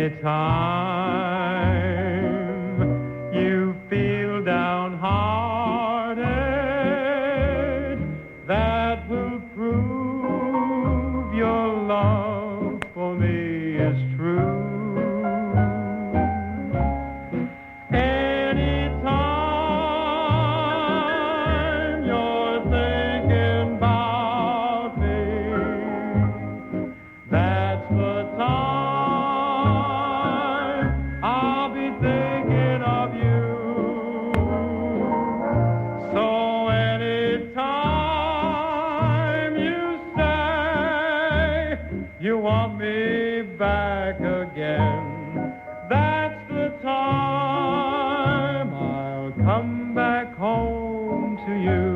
Anytime you feel downhearted, that will prove your love for me is true. Anytime you're thinking about me, that's the time I'll be thinking of you. So anytime you say you want me back again, that's the time I'll come back home to you.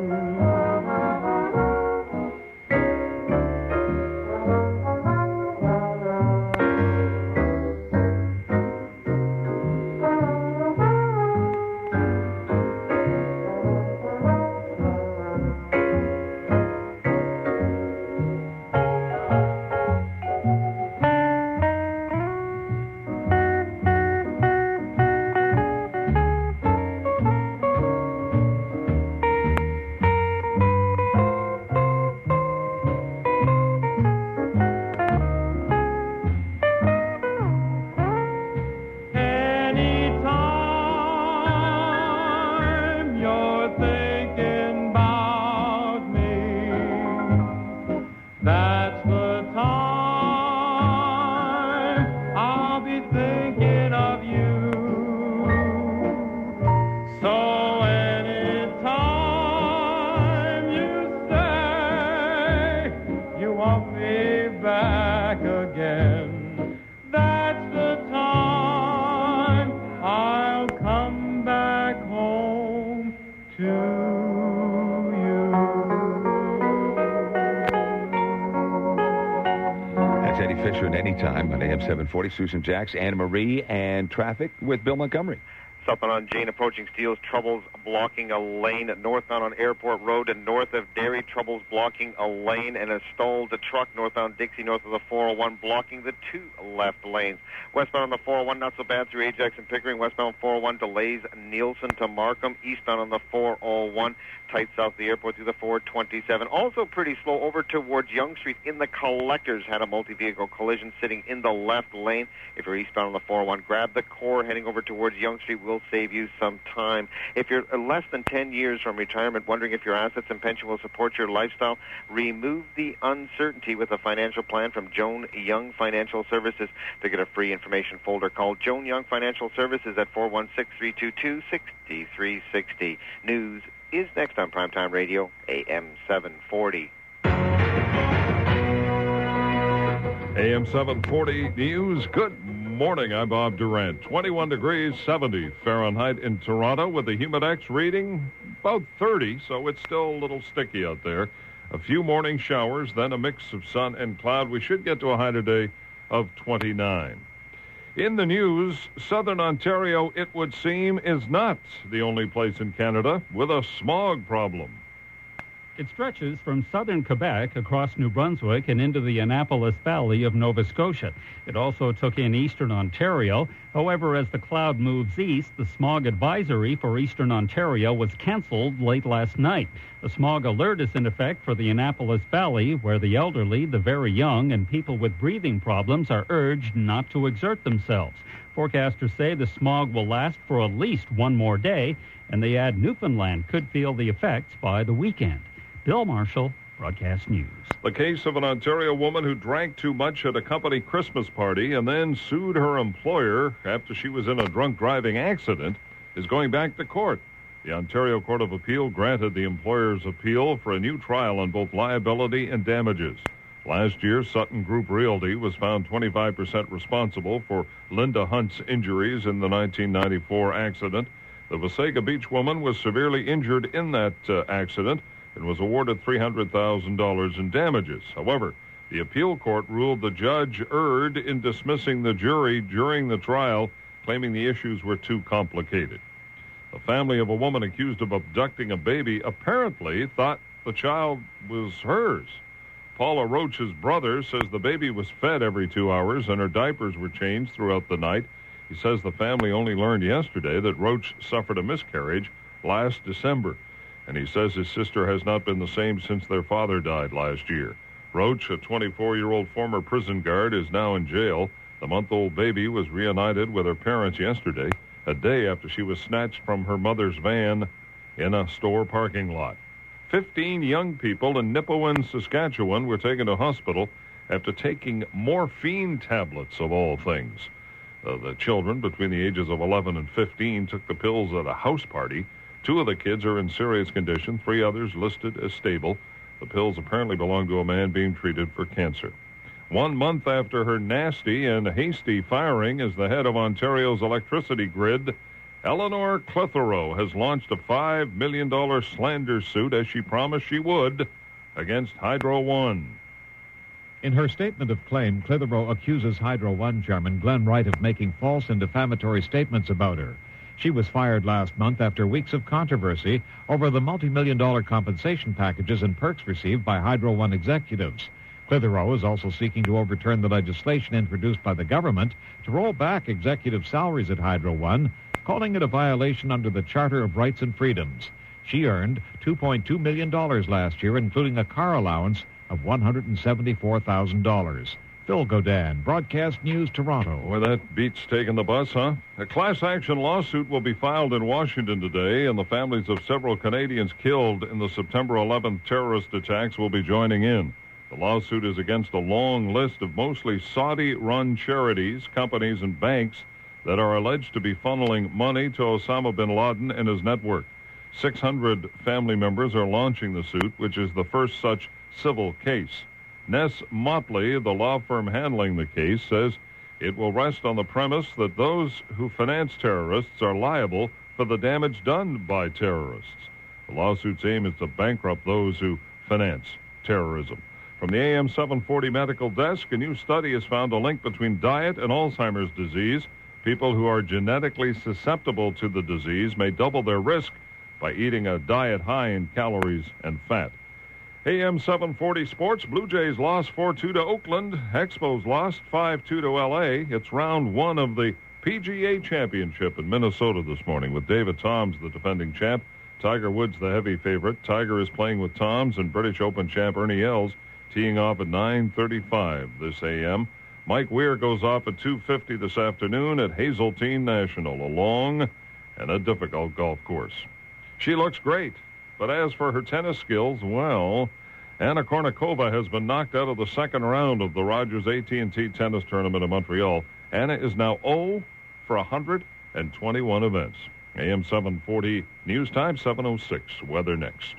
Anytime you're thinking about me, that's the time I'll be thinking of you. So anytime you say you want me back again, that's the time I'll come back home to you. That's Eddie Fisher at any time on AM 740. Susan Jacks, Anna Marie, and traffic with Bill Montgomery. Southbound on Jane approaching Steeles, troubles blocking a lane. Northbound on Airport Road and north of Derry, troubles blocking a lane and a stalled truck northbound Dixie north of the 401 blocking the two left lanes. Westbound on the 401 not so bad through Ajax and Pickering. Westbound 401 delays Nielsen to Markham. Eastbound on the 401 tight south of the airport through the 427. Also pretty slow over towards Yonge Street in the Collectors. Had a multi-vehicle collision sitting in the left lane. If you're eastbound on the 401, grab the core heading over towards Yonge Street. Will save you some time. If you're less than 10 years from retirement, wondering if your assets and pension will support your lifestyle, remove the uncertainty with a financial plan from Joan Young Financial Services. To get a free information folder, call Joan Young Financial Services at 416-322-6360. News is next on Primetime Radio, AM 740. AM 740 News. Good morning. I'm Bob Durant. 21 degrees, 70 Fahrenheit in Toronto with the Humidex reading about 30, so it's still a little sticky out there. A few morning showers, then a mix of sun and cloud. We should get to a high today of 29. In the news, southern Ontario, it would seem, is not the only place in Canada with a smog problem. It stretches from southern Quebec across New Brunswick and into the Annapolis Valley of Nova Scotia. It also took in eastern Ontario. However, as the cloud moves east, the smog advisory for eastern Ontario was canceled late last night. The smog alert is in effect for the Annapolis Valley, where the elderly, the very young, and people with breathing problems are urged not to exert themselves. Forecasters say the smog will last for at least one more day, and they add Newfoundland could feel the effects by the weekend. Bill Marshall, Broadcast News. The case of an Ontario woman who drank too much at a company Christmas party and then sued her employer after she was in a drunk driving accident is going back to court. The Ontario Court of Appeal granted the employer's appeal for a new trial on both liability and damages. Last year, Sutton Group Realty was found 25% responsible for Linda Hunt's injuries in the 1994 accident. The Wasaga Beach woman was severely injured in that accident and was awarded $300,000 in damages. However, the appeal court ruled the judge erred in dismissing the jury during the trial, claiming the issues were too complicated. The family of a woman accused of abducting a baby apparently thought the child was hers. Paula Roach's brother says the baby was fed every 2 hours and her diapers were changed throughout the night. He says the family only learned yesterday that Roach suffered a miscarriage last December. And he says his sister has not been the same since their father died last year. Roach, a 24-year-old former prison guard, is now in jail. The month-old baby was reunited with her parents yesterday, a day after she was snatched from her mother's van in a store parking lot. 15 young people in Nipawin, Saskatchewan were taken to hospital after taking morphine tablets, of all things. The children between the ages of 11 and 15 took the pills at a house party. 2 of the kids are in serious condition, 3 others listed as stable. The pills apparently belong to a man being treated for cancer. 1 month after her nasty and hasty firing as the head of Ontario's electricity grid, Eleanor Clitheroe has launched a $5 million slander suit, as she promised she would, against Hydro One. In her statement of claim, Clitheroe accuses Hydro One chairman Glenn Wright of making false and defamatory statements about her. She was fired last month after weeks of controversy over the multi-million-dollar compensation packages and perks received by Hydro One executives. Clitheroe is also seeking to overturn the legislation introduced by the government to roll back executive salaries at Hydro One, calling it a violation under the Charter of Rights and Freedoms. She earned $2.2 million last year, including a car allowance of $174,000. Phil Godin, Broadcast News, Toronto. Well, that beats taking the bus, huh? A class action lawsuit will be filed in Washington today, and the families of several Canadians killed in the September 11th terrorist attacks will be joining in. The lawsuit is against a long list of mostly Saudi-run charities, companies, and banks that are alleged to be funneling money to Osama bin Laden and his network. 600 family members are launching the suit, which is the first such civil case. Ness Motley, the law firm handling the case, says it will rest on the premise that those who finance terrorists are liable for the damage done by terrorists. The lawsuit's aim is to bankrupt those who finance terrorism. From the AM 740 medical desk, a new study has found a link between diet and Alzheimer's disease. People who are genetically susceptible to the disease may double their risk by eating a diet high in calories and fat. AM 740 Sports, Blue Jays lost 4-2 to Oakland. Expos lost 5-2 to L.A. It's round 1 of the PGA Championship in Minnesota this morning with David Toms, the defending champ. Tiger Woods, the heavy favorite. Tiger is playing with Toms and British Open champ Ernie Els teeing off at 9:35 this a.m. Mike Weir goes off at 2:50 this afternoon at Hazeltine National, a long and a difficult golf course. She looks great. But as for her tennis skills, well, Anna Kournikova has been knocked out of the second round of the Rogers AT&T Tennis Tournament in Montreal. Anna is now 0 for 121 events. AM 740 News Time 7:06. Weather next.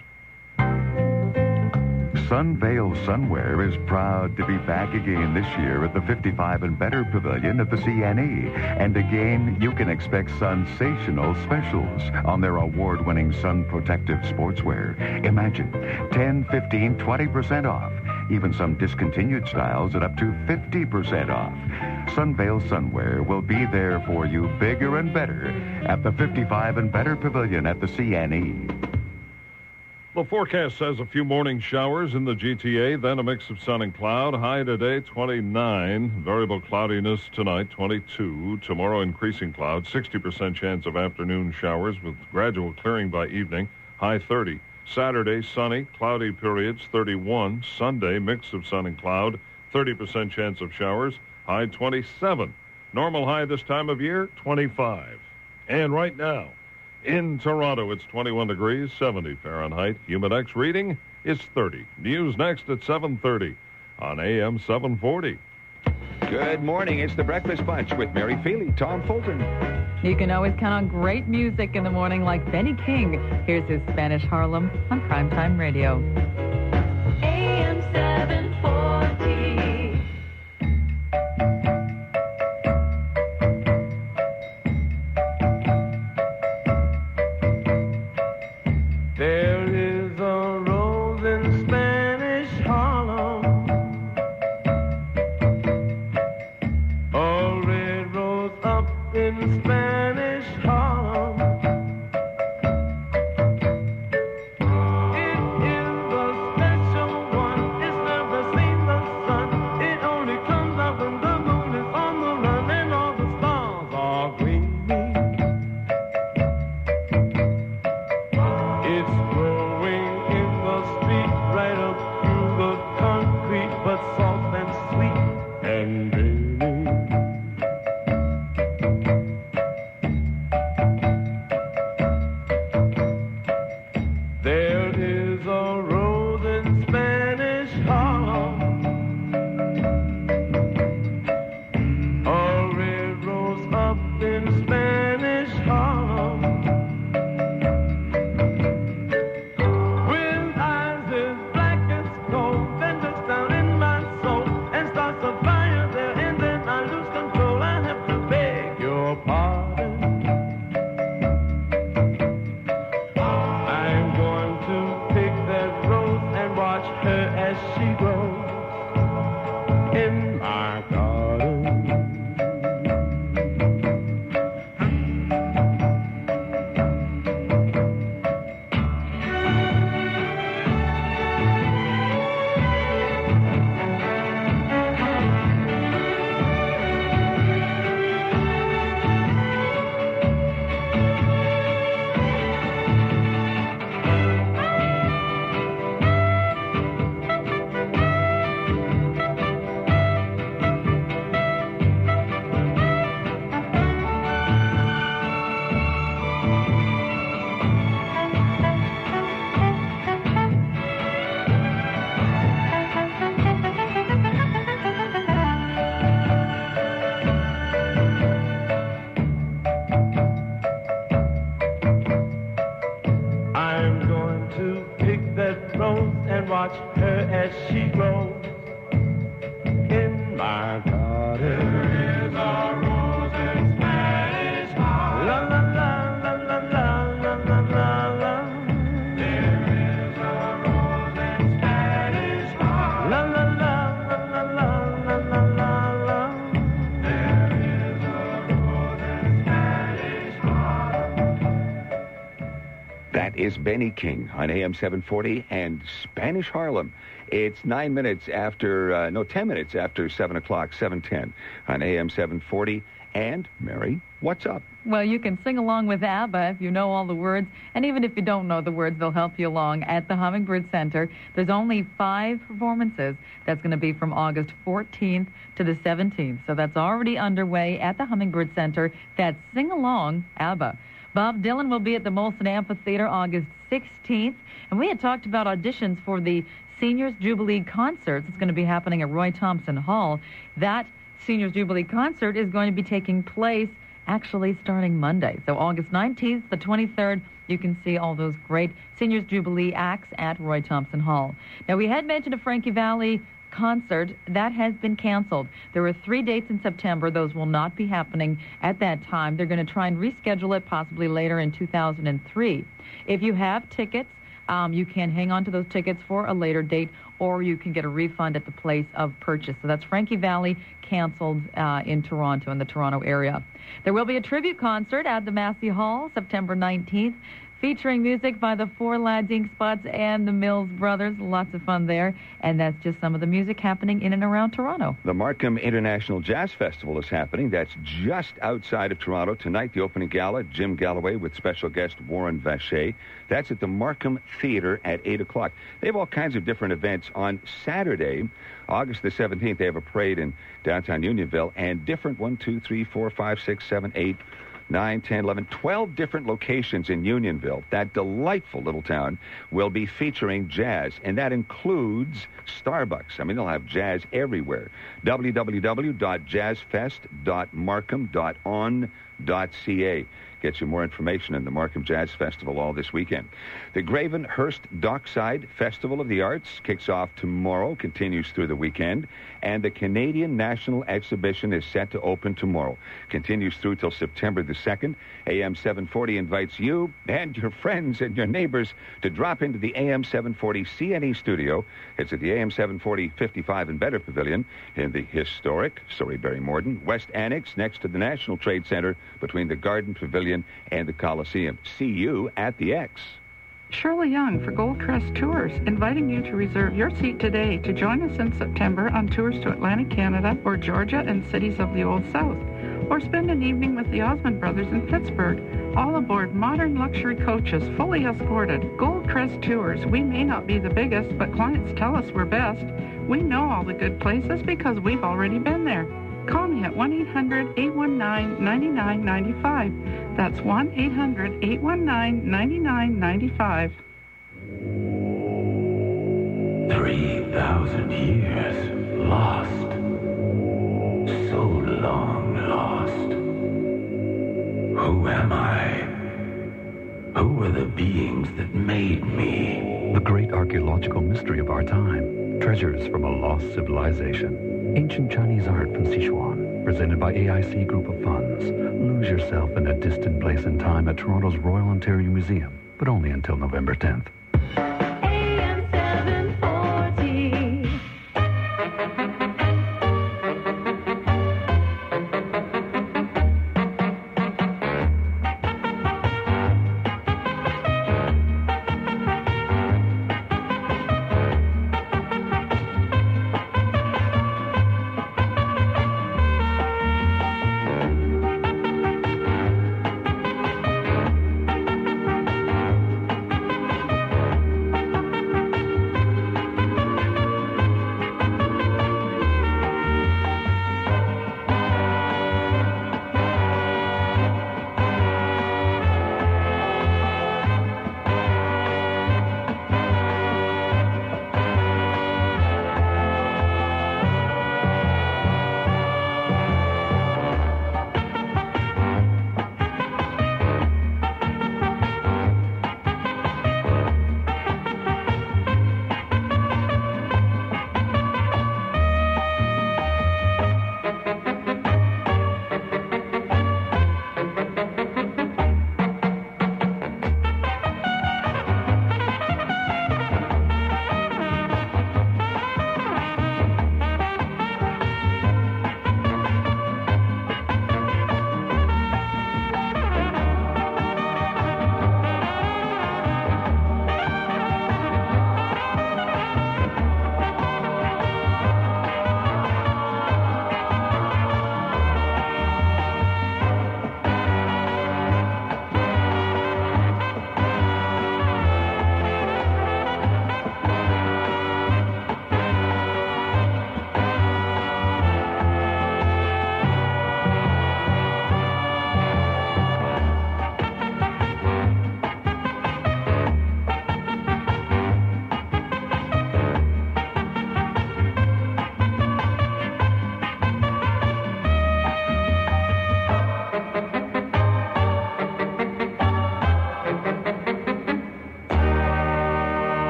Sunvale Sunwear is proud to be back again this year at the 55 and Better Pavilion at the CNE. And again, you can expect sensational specials on their award-winning sun protective sportswear. Imagine 10, 15, 20% off. Even some discontinued styles at up to 50% off. Sunvale Sunwear will be there for you bigger and better at the 55 and Better Pavilion at the CNE. The forecast says a few morning showers in the GTA, then a mix of sun and cloud. High today, 29. Variable cloudiness tonight, 22. Tomorrow, increasing clouds. 60% chance of afternoon showers with gradual clearing by evening. High 30. Saturday, sunny, cloudy periods, 31. Sunday, mix of sun and cloud. 30% chance of showers. High 27. Normal high this time of year, 25. And right now, in Toronto, it's 21 degrees, 70 Fahrenheit. Humidex reading is 30. News next at 7:30 on AM 740. Good morning. It's the Breakfast Bunch with Mary Feely, Tom Fulton. You can always count on great music in the morning like Benny King. Here's his Spanish Harlem on Primetime Radio. AM 740. There is a rose in Spanish Harlem, a red rose up in Spanish Harlem. It is the watch her as she grows. In my garden there is a rose in Spanish Harlem. La la la la la la la la la. There is a rose in Spanish Harlem. La la la la la la la la la. There is a rose in Spanish Harlem. That is Benny King on AM 740 and Spanish Harlem. It's 10 minutes after 7 o'clock, 7:10 on AM 740. And, Mary, what's up? Well, you can sing along with ABBA if you know all the words, and even if you don't know the words, they'll help you along at the Hummingbird Center. There's only 5 performances. That's going to be from August 14th to the 17th. So that's already underway at the Hummingbird Center. That's Sing Along, ABBA. Bob Dylan will be at the Molson Amphitheater August 16th. And we had talked about auditions for the Seniors Jubilee Concerts. It's going to be happening at Roy Thompson Hall. That Seniors Jubilee Concert is going to be taking place actually starting Monday. So August 19th, the 23rd, you can see all those great Seniors Jubilee acts at Roy Thompson Hall. Now, we had mentioned a Frankie Valli concert. That has been canceled. There were 3 dates in September. Those will not be happening at that time. They're going to try and reschedule it possibly later in 2003. If you have tickets, you can hang on to those tickets for a later date, or you can get a refund at the place of purchase. So that's Frankie Valli, canceled in Toronto, in the Toronto area. There will be a tribute concert at the Massey Hall, September 19th, featuring music by the Four Lads, Ink Spots, and the Mills Brothers. Lots of fun there. And that's just some of the music happening in and around Toronto. The Markham International Jazz Festival is happening. That's just outside of Toronto. Tonight, the opening gala, Jim Galloway with special guest Warren Vacher. That's at the Markham Theater at 8 o'clock. They have all kinds of different events. On Saturday, August the 17th, they have a parade in downtown Unionville, and different 9, 10, 11, 12 different locations in Unionville. That delightful little town will be featuring jazz, and that includes Starbucks. I mean, they'll have jazz everywhere. www.jazzfest.markham.on.ca gets you more information on the Markham Jazz Festival all this weekend. The Gravenhurst Dockside Festival of the Arts kicks off tomorrow, continues through the weekend, and the Canadian National Exhibition is set to open tomorrow. Continues through till September the 2nd. AM 740 invites you and your friends and your neighbors to drop into the AM 740 CNE studio. It's at the AM 740 55 and Better Pavilion in the historic Surrey-Barry Morden West Annex next to the National Trade Center between the Garden Pavilion and the Coliseum. See you at the X. Shirley Young for Goldcrest Tours, inviting you to reserve your seat today to join us in September on tours to Atlantic Canada or Georgia and cities of the Old South, or spend an evening with the Osmond Brothers in Pittsburgh, all aboard modern luxury coaches, fully escorted. Goldcrest Tours. We may not be the biggest, but clients tell us we're best. We know all the good places because we've already been there. Call me at 1-800-819-9995. That's 1-800-819-9995. 3,000 years lost. So long lost. Who am I? Who are the beings that made me? The great archaeological mystery of our time. Treasures from a lost civilization. Ancient Chinese art from Sichuan, presented by AIC Group of Funds. Lose yourself in a distant place in time at Toronto's Royal Ontario Museum, but only until November 10th. AM 740.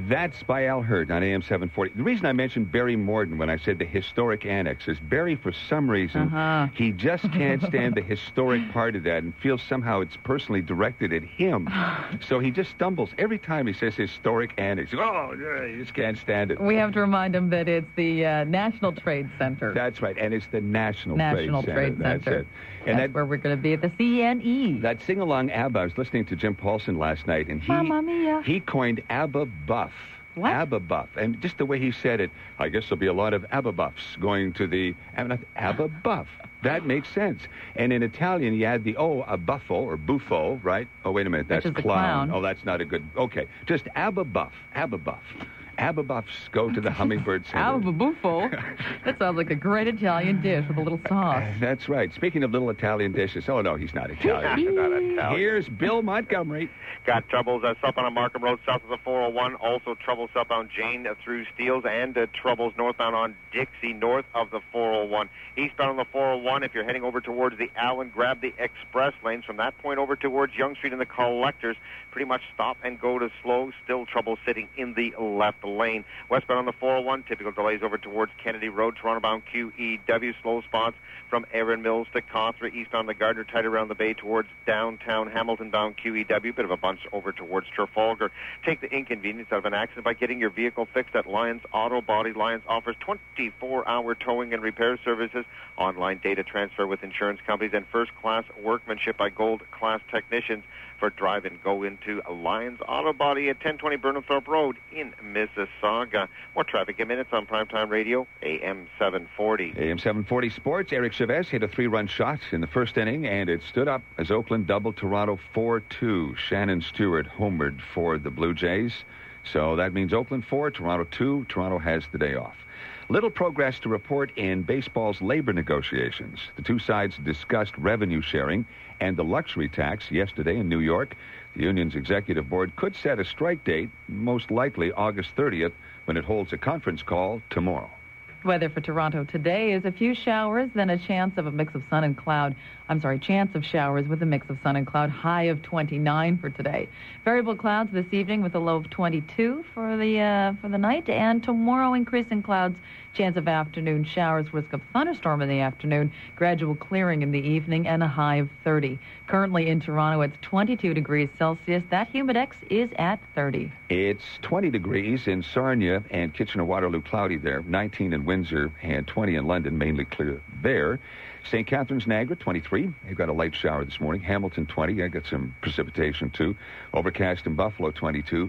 That's by Al Hurd on AM 740. The reason I mentioned Barry Morden when I said the historic annex is Barry, for some reason, he just can't stand the historic part of that and feels somehow it's personally directed at him. So he just stumbles every time he says historic annex. Oh, he just can't stand it. We have to remind him that it's the National Trade Center. That's right, and it's the National Trade Center. That's it. And that's where we're going to be at the CNE. That sing-along ABBA, I was listening to Jim Paulson last night, and Mamma Mia. he coined ABBA Buff. What? ABBA Buff. And just the way he said it, I guess there'll be a lot of ABBA Buffs going to the ABBA Buff. That makes sense. And in Italian, you add the O, a buffo or buffo, right? Oh, wait a minute, that's Which is clown. the clown. Oh, that's not a good... Okay, just ABBA Buff. ABBA Buff. ABBA Buffs go to the Hummingbird Center. Abba buffo. That sounds like a great Italian dish with a little sauce. That's right. Speaking of little Italian dishes, oh, no, he's not Italian. He's not Italian. Here's Bill Montgomery. Got troubles southbound on Markham Road, south of the 401. Also trouble southbound Jane through Steeles, and troubles northbound on Dixie, north of the 401. Eastbound on the 401, if you're heading over towards the Allen, grab the express lanes. From that point over towards Yonge Street and the Collectors, pretty much stop and go to slow. Still trouble sitting in the left lane. Westbound on the 401, typical delays over towards Kennedy Road. Toronto-bound QEW, slow spots from Erin Mills to Cawthra. Eastbound the Gardner, tight around the bay towards downtown. Hamilton-bound QEW, bit of a bunch over towards Trafalgar. Take the inconvenience out of an accident by getting your vehicle fixed at Lyons Auto Body. Lyons offers 24-hour towing and repair services, online data transfer with insurance companies, and first-class workmanship by gold-class technicians. For drive-in, go into Lyons Auto Body at 1020 Burnhamthorpe Road in Mississauga. More traffic in minutes on Primetime Radio, AM 740. AM 740 Sports. Eric Chavez hit a 3-run shot in the first inning, and it stood up as Oakland doubled Toronto 4-2. Shannon Stewart homered for the Blue Jays. So that means Oakland 4, Toronto 2. Toronto has the day off. Little progress to report in baseball's labor negotiations. The two sides discussed revenue sharing and the luxury tax yesterday in New York. The union's executive board could set a strike date, most likely August 30th, when it holds a conference call tomorrow. Weather for Toronto today is a few showers, then a chance of a mix of sun and cloud. Chance of showers with a mix of sun and cloud, high of 29 for today. Variable clouds this evening with a low of 22 for the night, and tomorrow increasing clouds, chance of afternoon showers, risk of thunderstorm in the afternoon, gradual clearing in the evening, and a high of 30. Currently in Toronto, it's 22 degrees Celsius. That humidex is at 30. It's 20 degrees in Sarnia and Kitchener-Waterloo, cloudy there. 19 in Windsor and 20 in London, mainly clear there. St. Catharines, Niagara, 23. They've got a light shower this morning. Hamilton, 20. I got some precipitation, too. Overcast in Buffalo, 22.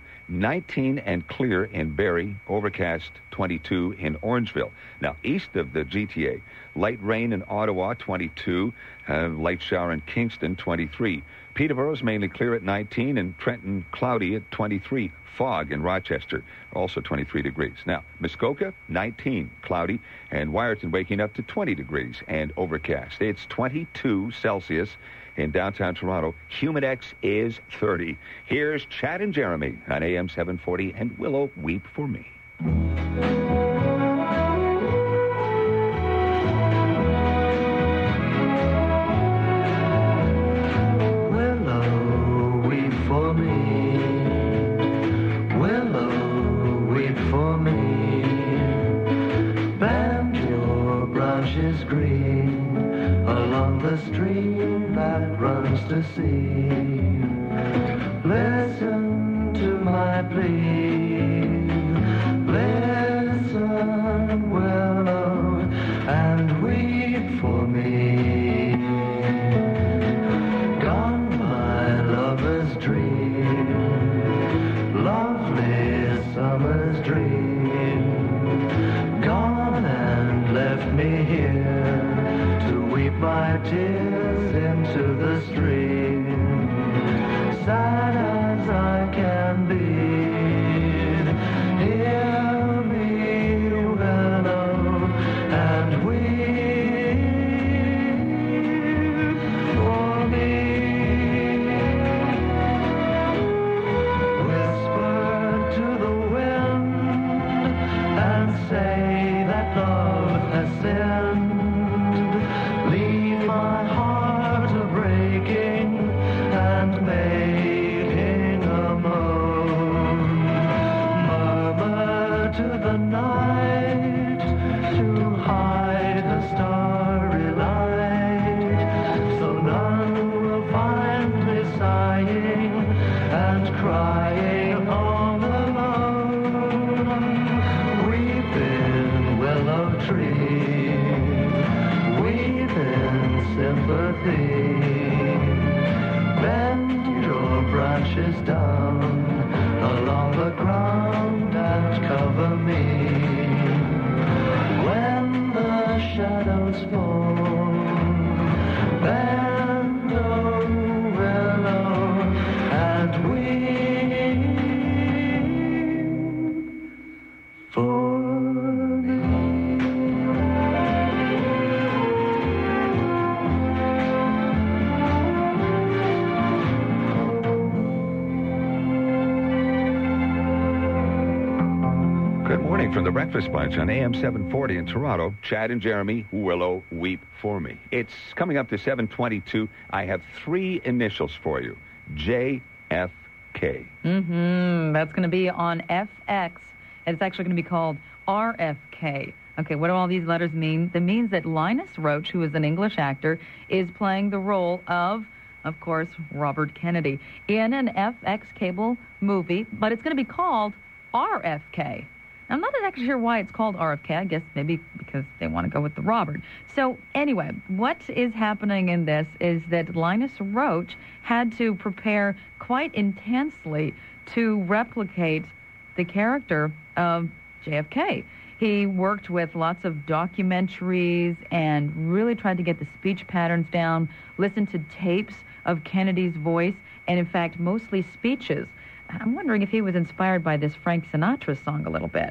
19 and clear in Barrie. Overcast, 22 in Orangeville. Now, east of the GTA, light rain in Ottawa, 22. Light shower in Kingston, 23. Peterborough's mainly clear at 19, and Trenton, cloudy at 23. Fog in Rochester, also 23 degrees. Now, Muskoka, 19, cloudy, and Wyerton waking up to 20 degrees and overcast. It's 22 Celsius in downtown Toronto. Humidex is 30. Here's Chad and Jeremy on AM 740 and Willow Weep for Me. Willow, weep for me. Willow, weep for me. Bend your branches green along the stream that runs to sea. Listen to my plea. Listen, willow, and weep for me. Gone my lover's dream, lovely summer's dream. Gone and left me here to weep my tears into the stream. Sad as I can be, hear me, willow, and weep for me. Whisper to the wind and say that love has sinned. Leave my heart a breaking tree. Weep in sympathy. Bend your branches down along the ground and cover me. When the shadows fall, bend, oh willow, and weep for Good morning from the Breakfast Bunch on AM 740 in Toronto. Chad and Jeremy, Willow, weep for me. It's coming up to 7:22. I have 3 initials for you. JFK. That's going to be on FX. It's actually going to be called RFK. Okay, what do all these letters mean? That means that Linus Roach, who is an English actor, is playing the role of course, Robert Kennedy in an FX cable movie, but it's going to be called RFK. I'm not exactly sure why it's called RFK. I guess maybe because they want to go with the Robert. So anyway, what is happening in this is that Linus Roach had to prepare quite intensely to replicate the character of JFK. He worked with lots of documentaries and really tried to get the speech patterns down, listened to tapes of Kennedy's voice, and in fact, mostly speeches. I'm wondering if he was inspired by this Frank Sinatra song a little bit.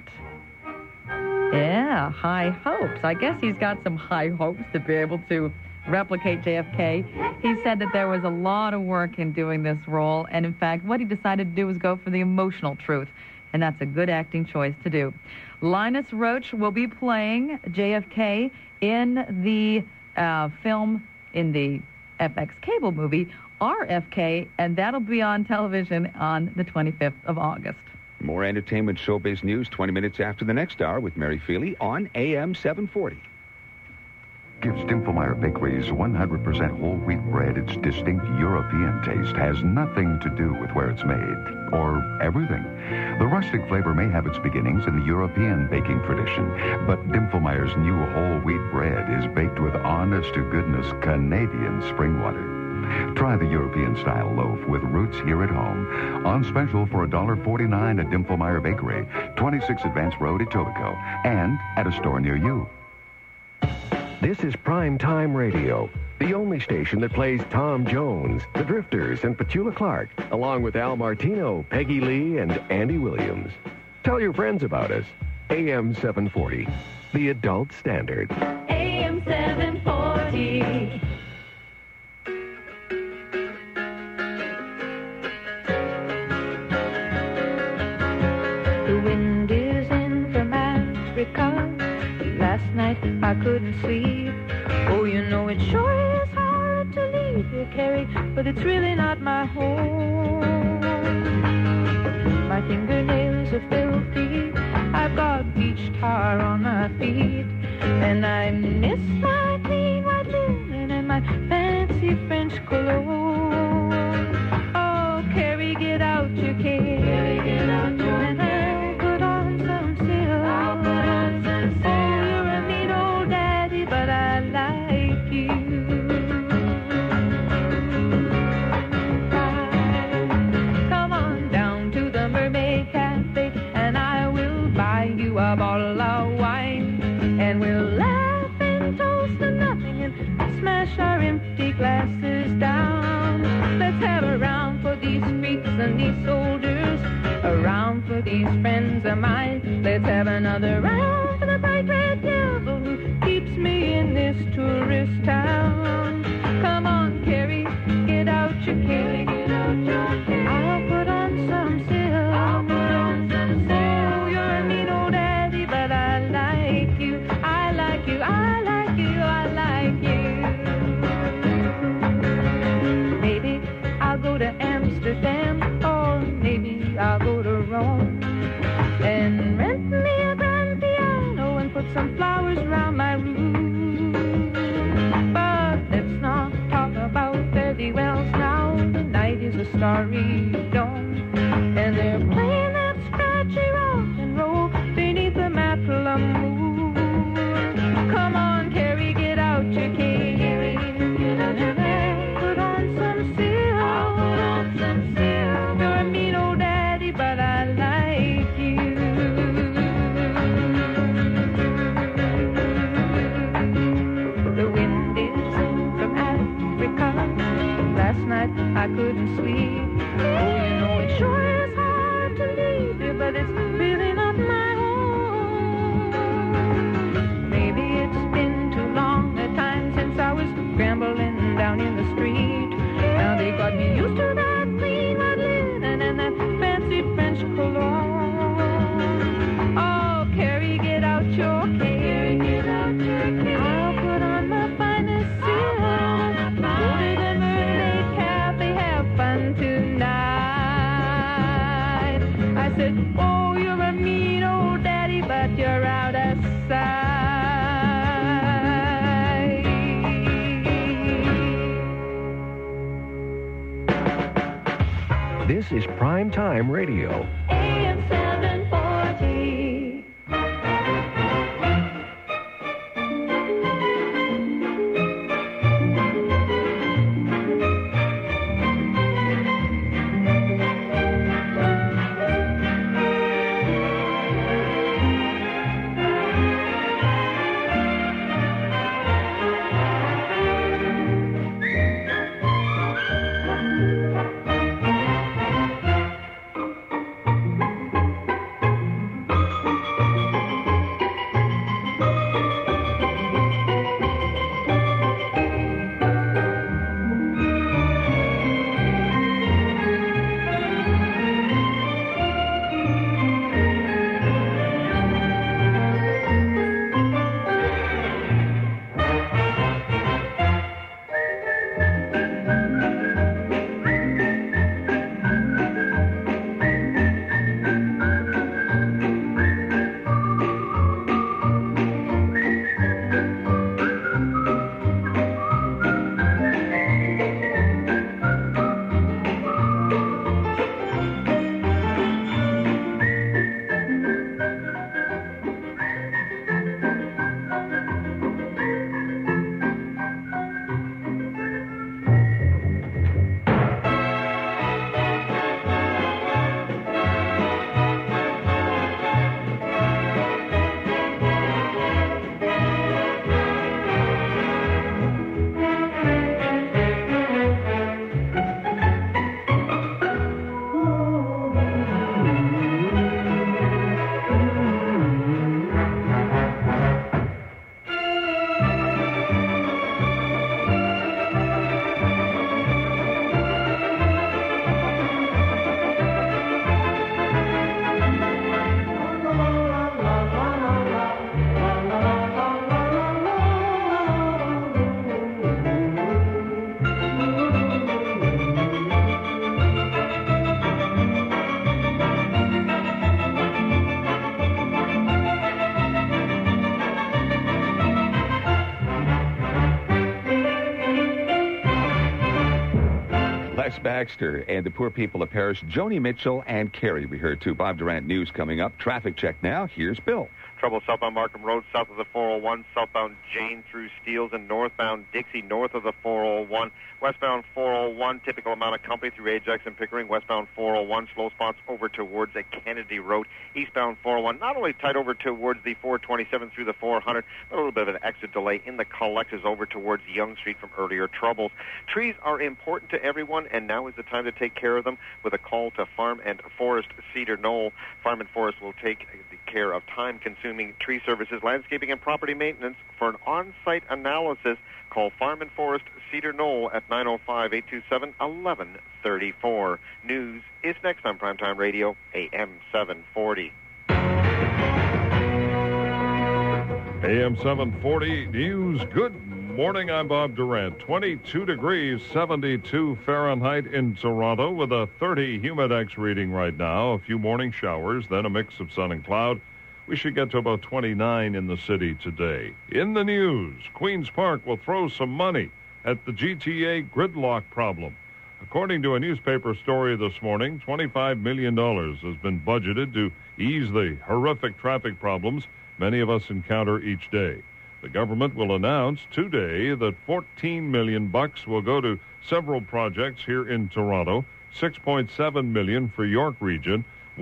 Yeah, high hopes. I guess he's got some high hopes to be able to replicate JFK. He said that there was a lot of work in doing this role, and in fact, what he decided to do was go for the emotional truth, and that's a good acting choice to do. Linus Roach will be playing JFK in the film, in the FX cable movie, RFK, and that'll be on television on the 25th of August. More entertainment showbiz news 20 minutes after the next hour with Mary Feely on AM 740. Gives Dimplemeier Bakery's 100% whole wheat bread its distinct European taste has nothing to do with where it's made, or everything. The rustic flavor may have its beginnings in the European baking tradition, but Dimplemeier's new whole wheat bread is baked with honest-to-goodness Canadian spring water. Try the European-style loaf with roots here at home. On special for $1.49 at Dimplemeier Bakery, 26 Advance Road, Etobicoke, and at a store near you. This is Prime Time Radio, the only station that plays Tom Jones, The Drifters, and Petula Clark, along with Al Martino, Peggy Lee, and Andy Williams. Tell your friends about us. AM 740, the adult standard. AM 740. The wind is in from Africa. Last night I couldn't sleep. Oh, you know it sure is hard to leave here, Carrie, but it's really not my home. My fingernails are filthy. I've got beach tar on my feet, and I miss my clean white linen and my fancy French cologne. Oh, Carrie, get out your cane. Carrie, get out your cane. Put on some silk. I'll put on some silk. Oh, you're a neat old daddy, but I like you. Come on down to the Mermaid Cafe, and I will buy you a bottle of wine, and we'll laugh and toast to nothing and smash our empty glasses down. Let's have a round for these freaks and these soldiers, a round for these friends of mine. Let's have another round for the bright red devil who keeps me in this tourist town. Come on, Carrie, get out your cane. I'll put on some silk. I'll put on some silk. Oh, you're a mean old daddy, but I like you. I like you. I like you. I like you. Maybe I'll go to Amsterdam, or maybe I'll go to Rome and rent me a grand piano and put some flowers around my room. But let's not talk about fairy wells now. The night is a starry dawn, and they're playing that scratchy rock and roll beneath the mantle of moon. This is Prime Time Radio. AM 740. Les Baxter and the poor people of Paris, Joni Mitchell and Carrie. We heard too. Bob Durant News coming up. Traffic check now. Here's Bill. Trouble southbound Markham Road, south of the 401, southbound Jane through Steeles, and northbound Dixie, north of the 401. Westbound 401, typical amount of company through Ajax and Pickering. Westbound 401, slow spots over towards the Kennedy Road. Eastbound 401, not only tight over towards the 427 through the 400, but a little bit of an exit delay in the collectors over towards Yonge Street from earlier troubles. Trees are important to everyone, and now is the time to take care of them with a call to Farm and Forest Cedar Knoll. Farm and Forest will take care of time-consuming tree services, landscaping, and property maintenance. For an on-site analysis, call Farm and Forest Cedar Knoll at 905-827-1134. News is next on Primetime Radio, AM 740. AM 740 News. Good morning. I'm Bob Durant. 22 degrees, 72 Fahrenheit in Toronto with a 30 Humidex reading right now. A few morning showers, then a mix of sun and cloud. We should get to about 29 in the city today. In the news, Queen's Park will throw some money at the GTA gridlock problem. According to a newspaper story this morning, $25 million has been budgeted to ease the horrific traffic problems many of us encounter each day. The government will announce today that $14 million will go to several projects here in Toronto, $6.7 million for York Region,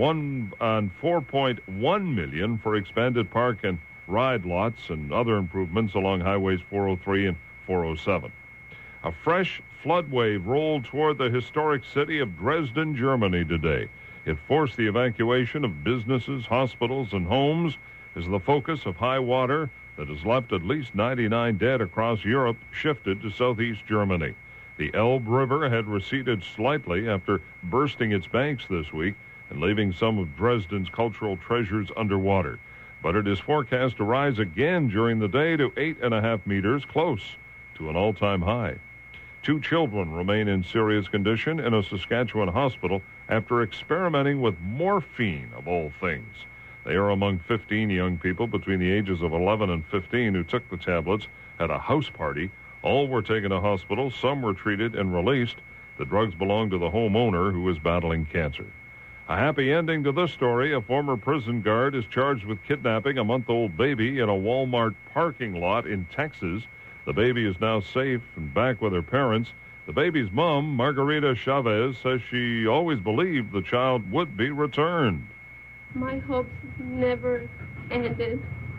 $4.1 million for expanded park and ride lots and other improvements along highways 403 and 407. A fresh flood wave rolled toward the historic city of Dresden, Germany today. It forced the evacuation of businesses, hospitals, and homes as the focus of high water that has left at least 99 dead across Europe shifted to southeast Germany. The Elbe River had receded slightly after bursting its banks this week and leaving some of Dresden's cultural treasures underwater. But it is forecast to rise again during the day to 8.5 meters, close to an all-time high. 2 children remain in serious condition in a Saskatchewan hospital after experimenting with morphine, of all things. They are among 15 young people between the ages of 11 and 15 who took the tablets at a house party. All were taken to hospital. Some were treated and released. The drugs belong to the homeowner who is battling cancer. A happy ending to this story. A former prison guard is charged with kidnapping a month-old baby in a Walmart parking lot in Texas. The baby is now safe and back with her parents. The baby's mom, Margarita Chavez, says she always believed the child would be returned. My hopes never ended.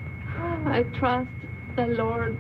I trust the Lord.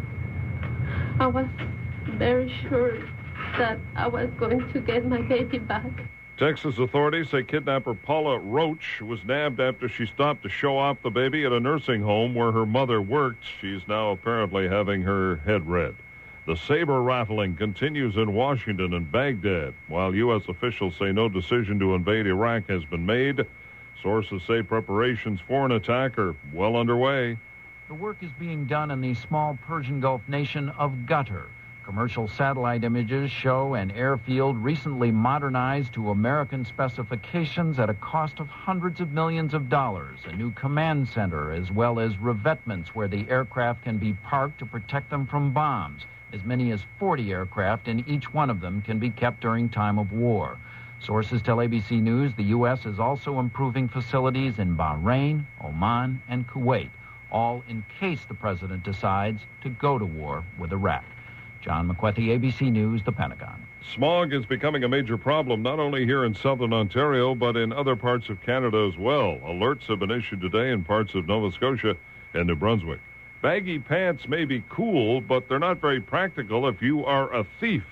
I was very sure that I was going to get my baby back. Texas authorities say kidnapper Paula Roach was nabbed after she stopped to show off the baby at a nursing home where her mother worked. She's now apparently having her head read. The saber rattling continues in Washington and Baghdad, while U.S. officials say no decision to invade Iraq has been made. Sources say preparations for an attack are well underway. The work is being done in the small Persian Gulf nation of Qatar. Commercial satellite images show an airfield recently modernized to American specifications at a cost of hundreds of millions of dollars, a new command center, as well as revetments where the aircraft can be parked to protect them from bombs. As many as 40 aircraft in each one of them can be kept during time of war. Sources tell ABC News the U.S. is also improving facilities in Bahrain, Oman, and Kuwait, all in case the president decides to go to war with Iraq. John McWethy, ABC News, the Pentagon. Smog is becoming a major problem not only here in southern Ontario, but in other parts of Canada as well. Alerts have been issued today in parts of Nova Scotia and New Brunswick. Baggy pants may be cool, but they're not very practical if you are a thief.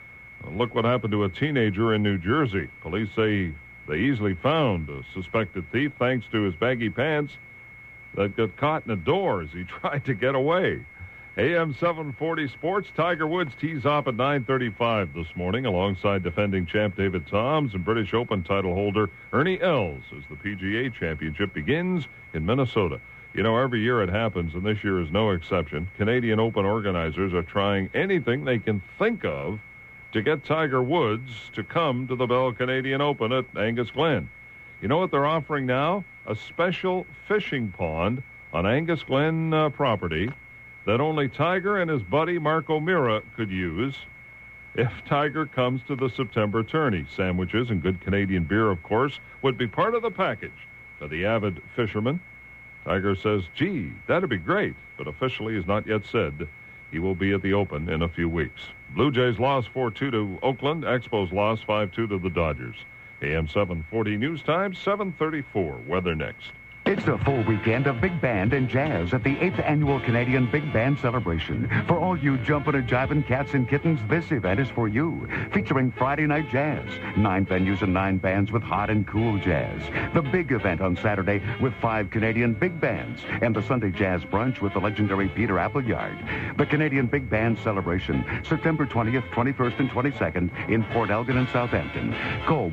Look what happened to a teenager in New Jersey. Police say they easily found a suspected thief thanks to his baggy pants that got caught in a door as he tried to get away. AM 740 Sports, Tiger Woods tees off at 9:35 this morning alongside defending champ David Toms and British Open title holder Ernie Els as the PGA Championship begins in Minnesota. You know, every year it happens, and this year is no exception. Canadian Open organizers are trying anything they can think of to get Tiger Woods to come to the Bell Canadian Open at Angus Glen. You know what they're offering now? A special fishing pond on Angus Glen property that only Tiger and his buddy Mark O'Meara could use if Tiger comes to the September tourney. Sandwiches and good Canadian beer, of course, would be part of the package for the avid fisherman. Tiger says, gee, that'd be great, but officially has not yet said he will be at the Open in a few weeks. Blue Jays lost 4-2 to Oakland. Expos lost 5-2 to the Dodgers. AM 740 News Time, 7:34. Weather next. It's a full weekend of big band and jazz at the 8th Annual Canadian Big Band Celebration. For all you jumpin' and jivin' cats and kittens, this event is for you. Featuring Friday night jazz, 9 venues and 9 bands with hot and cool jazz. The big event on Saturday with 5 Canadian big bands. And the Sunday jazz brunch with the legendary Peter Appleyard. The Canadian Big Band Celebration, September 20th, 21st, and 22nd in Port Elgin and Southampton. Call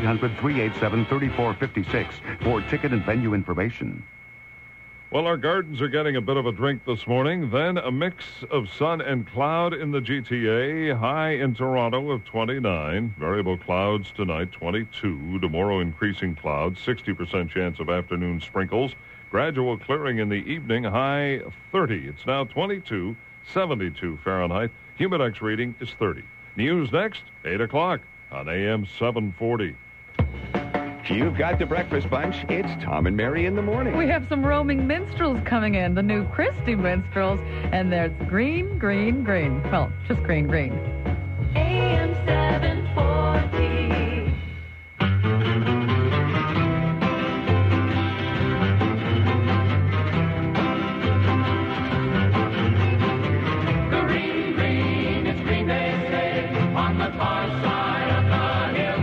1-800-387-3456 for ticket and venue information. Well, our gardens are getting a bit of a drink this morning. Then a mix of sun and cloud in the GTA. High in Toronto of 29. Variable clouds tonight, 22. Tomorrow, increasing clouds. 60% chance of afternoon sprinkles. Gradual clearing in the evening. High 30. It's now 22, 72 Fahrenheit. Humidex reading is 30. News next, 8 o'clock on AM 740. You've got the breakfast bunch. It's Tom and Mary in the morning. We have some roaming minstrels coming in, the new Christie minstrels, and there's green, green, green. Well, just green, green. AM 740. Green, green, it's green they say on the far side of the hill.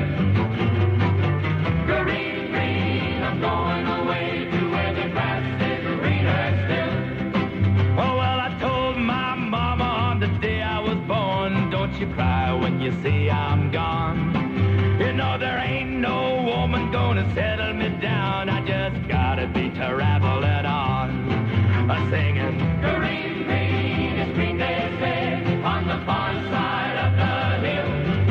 Green, green, I'm going away to where the grass is greener still. Oh, well, I told my mama on the day I was born, don't you cry when you see I'm gone. You know there ain't no woman gonna settle me down. I just gotta be traveling on. Singing, green, green, it's green they say on the far side of the hill.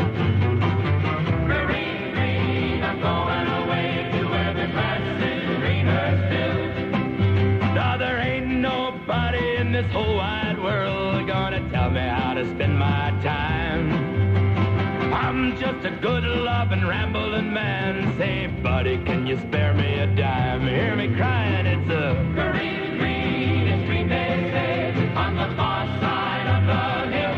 Green, green, I'm going away to where the grass is greener still. Now there ain't nobody in this whole wide world gonna tell me how to spend my time. I'm I'm just a good loving rambling man. Say, buddy, can you spare me a dime? Hear me crying, it's a green, green, it's green, they say, on the far side of the hill.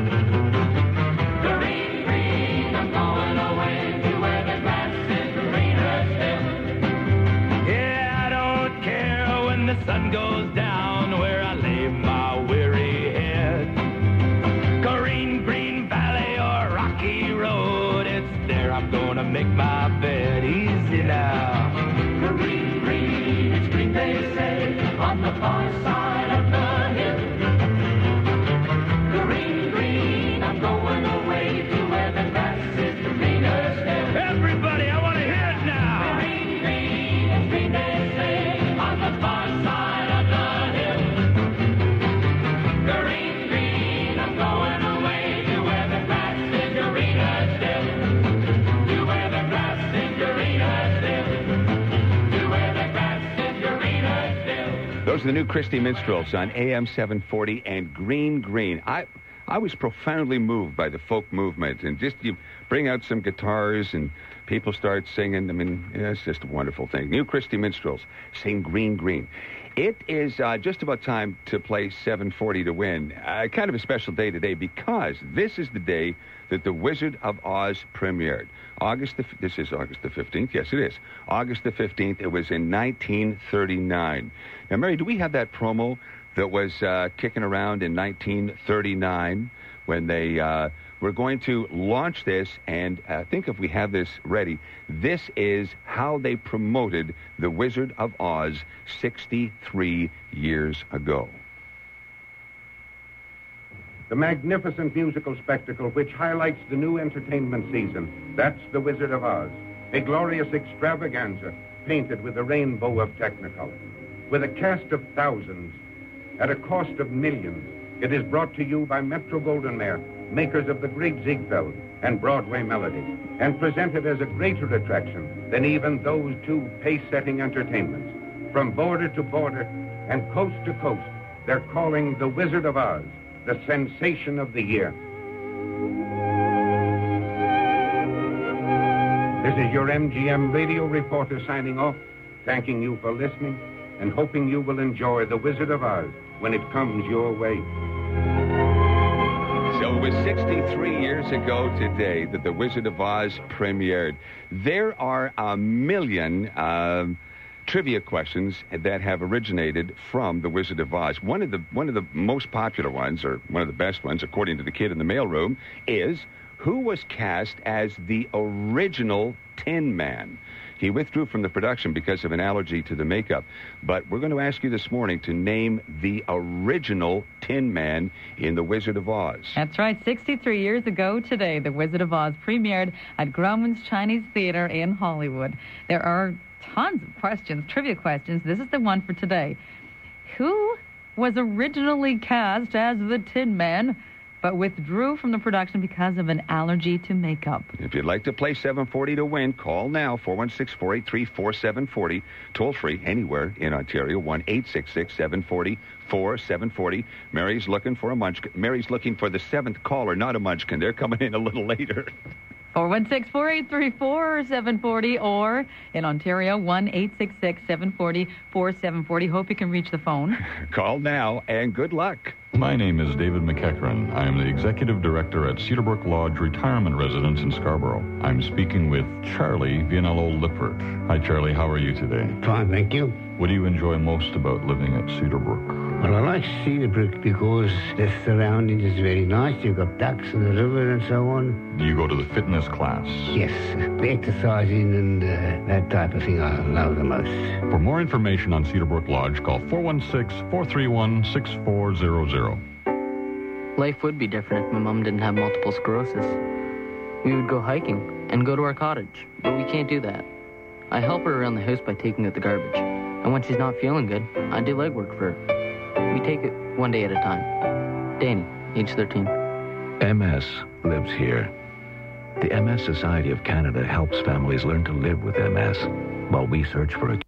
Green, green, I'm going away to where the grass is greener still. Yeah, I don't care when the sun goes down where I lay my weary head. Green, green valley or rocky road, it's there I'm gonna make my bed. Easy now. Green, green, it's green, they say, on the far side of the hill. Green, green, I'm going away to where the grass is greener still. Everybody, I want to hear it now. Green, green, it's green, they say, on the far side of the hill. Green, green, I'm going away to where the grass is greener still. To where the grass is greener still. To where the grass is greener still. Those are the new Christie Minstrels on AM 740 and Green Green. I was profoundly moved by the folk movement, and just you bring out some guitars and people start singing. I mean, yeah, it's just a wonderful thing. New Christie Minstrels sing Green Green. It is just about time to play 740 to win. Kind of a special day today because this is the day that The Wizard of Oz premiered. This is August the 15th. Yes, it is. August the 15th. It was in 1939. Now, Mary, do we have that promo that was kicking around in 1939 when they were going to launch this? And I think if we have this ready, this is how they promoted The Wizard of Oz 63 years ago. The magnificent musical spectacle which highlights the new entertainment season. That's The Wizard of Oz, a glorious extravaganza painted with a rainbow of technicolor. With a cast of thousands, at a cost of millions, it is brought to you by Metro-Goldwyn-Mayer, makers of the great Ziegfeld and Broadway Melody, and presented as a greater attraction than even those two pace-setting entertainments. From border to border and coast to coast, they're calling The Wizard of Oz the sensation of the year. This is your MGM radio reporter signing off, thanking you for listening and hoping you will enjoy The Wizard of Oz when it comes your way. So it was 63 years ago today that The Wizard of Oz premiered. There are a million trivia questions that have originated from The Wizard of Oz. One of the most popular ones, or one of the best ones, according to the kid in the mailroom, is who was cast as the original Tin Man? He withdrew from the production because of an allergy to the makeup. But we're going to ask you this morning to name the original Tin Man in The Wizard of Oz. That's right. 63 years ago today, The Wizard of Oz premiered at Grauman's Chinese Theater in Hollywood. There are tons of questions, trivia questions. This is the one for today. Who was originally cast as the Tin Man, but withdrew from the production because of an allergy to makeup? If you'd like to play 740 to win, call now, 416-483-4740. Toll free anywhere in Ontario, 1-866-740-4740. Mary's looking for a munchkin. Mary's looking for the seventh caller, not a munchkin. They're coming in a little later. 416-483-4740, or in Ontario, 1-866-740-4740. Hope you can reach the phone. Call now, and good luck. My name is David McEachran. I am the Executive Director at Cedarbrook Lodge Retirement Residence in Scarborough. I'm speaking with Charlie Vianello Lippert. Hi, Charlie. How are you today? Fine, thank you. What do you enjoy most about living at Cedarbrook? Well, I like Cedarbrook because the surroundings is very nice. You've got ducks in the river and so on. Do you go to the fitness class? Yes, the exercising and that type of thing I love the most. For more information on Cedarbrook Lodge, call 416-431-6400. Life would be different if my mom didn't have multiple sclerosis. We would go hiking and go to our cottage, but we can't do that. I help her around the house by taking out the garbage. And when she's not feeling good, I do legwork for her. We take it one day at a time. Danny, age 13. MS lives here. The MS Society of Canada helps families learn to live with MS while we search for a